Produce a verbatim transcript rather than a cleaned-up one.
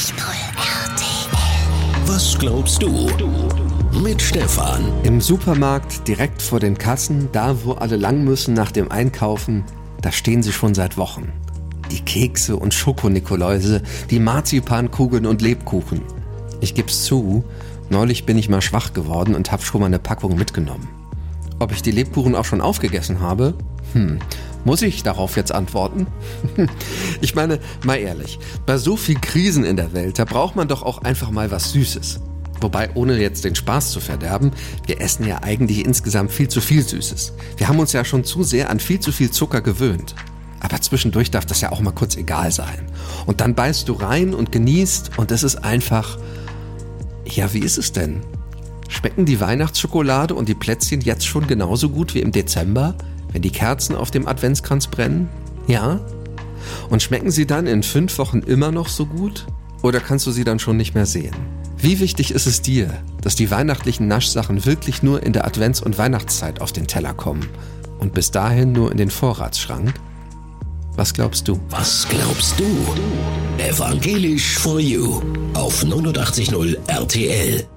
R T L. Was glaubst du? Mit Stefan. Im Supermarkt, direkt vor den Kassen, da wo alle lang müssen nach dem Einkaufen, da stehen sie schon seit Wochen. Die Kekse und Schokonikoläuse, die Marzipankugeln und Lebkuchen. Ich geb's zu, neulich bin ich mal schwach geworden und hab schon mal eine Packung mitgenommen. Ob ich die Lebkuchen auch schon aufgegessen habe? Hm, muss ich darauf jetzt antworten? Ich meine, mal ehrlich, bei so viel Krisen in der Welt, da braucht man doch auch einfach mal was Süßes. Wobei, ohne jetzt den Spaß zu verderben, wir essen ja eigentlich insgesamt viel zu viel Süßes. Wir haben uns ja schon zu sehr an viel zu viel Zucker gewöhnt. Aber zwischendurch darf das ja auch mal kurz egal sein. Und dann beißt du rein und genießt und es ist einfach... Ja, wie ist es denn? Schmecken die Weihnachtsschokolade und die Plätzchen jetzt schon genauso gut wie im Dezember, wenn die Kerzen auf dem Adventskranz brennen? Ja? Und schmecken sie dann in fünf Wochen immer noch so gut? Oder kannst du sie dann schon nicht mehr sehen? Wie wichtig ist es dir, dass die weihnachtlichen Naschsachen wirklich nur in der Advents- und Weihnachtszeit auf den Teller kommen und bis dahin nur in den Vorratsschrank? Was glaubst du? Was glaubst du? Evangelisch for You auf neunundachtzig Komma null R T L.